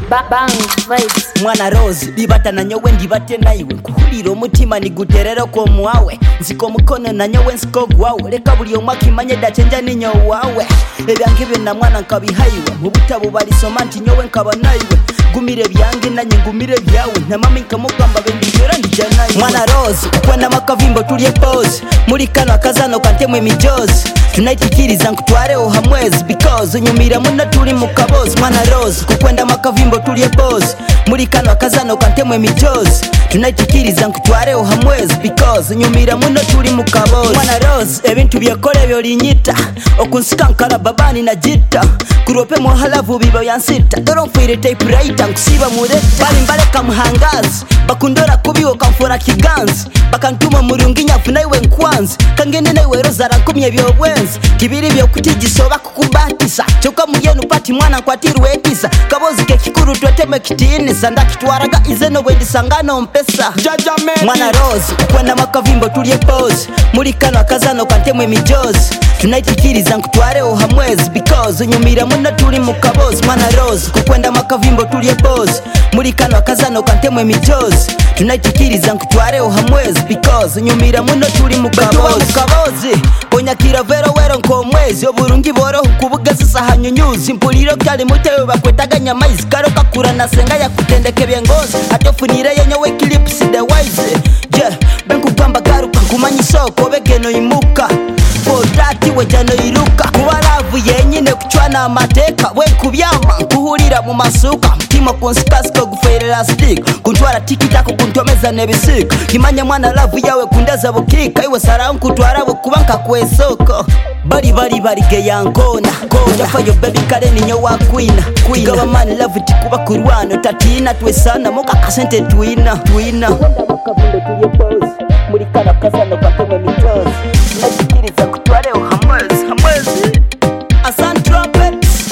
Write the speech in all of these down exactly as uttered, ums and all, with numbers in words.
Bang vibes. Mwana Rose libata na nyowe ndibate naiwe nkuhulira omutima niguterero ko mwawe nziko mukono na nyowe nsiko gwawe leka buli omwaka imanye dacenja ninyo wawe ebyange bina mwana nkabihaiwe mu butabo balisoma nti nyowe nkaba naiwe gumire byange nanye ngumire byawe na mama nkamugamba bendijora ndijanaye Mwana Rose kwenda makavimbo tulie pose muri kano akazano kantemwe mijozi tunaitikiriza nkutwareho hamwezi because unyumira muno turi mu kabozi Mwana Rose kukwenda makavimbo tulie pose muri kano akazano kantemwe mijozi tunaitikiriza nkutwareho hamwezi because unyumira muno turi mu kabozi Mwana Rose ebintu byekole byolinyita okunsika nkala babani na jita kurope mu halavu bibo yansita doro mfire typewriter nkusiba mure bali mbaleka muhangazi bakundora kubiwo kamfora kiganzi bakantuma murungi nyafu naiwe nkwanzi kangene naiwe rozara kumye byobwenzi kibiri byo kutigisoba kukubatisa choka muyenu pati mwana kwatiru etisa kabozi ke kikuru tweteme kitini sanda kitwaraga izeno bwendisangano mpesa Mwana Rose kwenda makavimbo tulie pose muri kano akazano kantemwe mijozi tunaitikiriza nkutwareho hamwezi because unyumira muno turi mu kabozi Mwana Rose kukwenda makavimbo tulie pose muri kano akazano kantemwe mijozi tunaitikiriza nkutwareho hamwezi because unyumira muno turi mu kabozi kabozi bonyakira vero wero nkomwezi oburungi boro kubugasa sahanyunyuzi mpuliro kyali mutewe bakwetaganya maizi karo kakura nasenga yakutendeke byengozi atofunire yenyowe clips the wise je benku gamba garuka kumanyi soko begeno imuka Kodati wejano iruka kuwalavu yenyine kuchwana amateka we kubyama kuhulira mu masuka mtima konsikasiko guferera stick kuntwara tikitako kuntomeza nebisika kimanya mwana lavu yawe kundaza bukika iwe sara nkutwara bukubanka kwesoko bari bari bari geyankona kona fayo baby kare ninyo wakwina kwina gaba man love tikuba kurwano tatina twesana moka kasente twina twina makavundo tuye pose muri kana kasano kakome mitozi nakikiriza kutwareho hamwezi hamwezi Asan Trumpets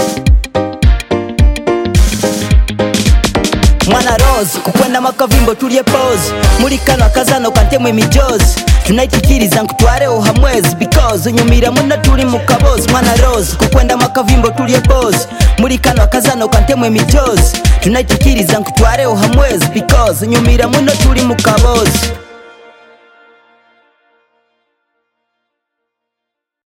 Mwana Rose kukwenda makavimbo tulie pose muri kano akazano kantemwe mijozi tunaitikiriza nkutwareho hamwezi because unyumira muno turi mu kabozi Mwana Rose kukwenda makavimbo tulie pose muri kano akazano kantemwe mijozi tunaitikiriza nkutwareho hamwezi because unyumira muno turi mu kabozi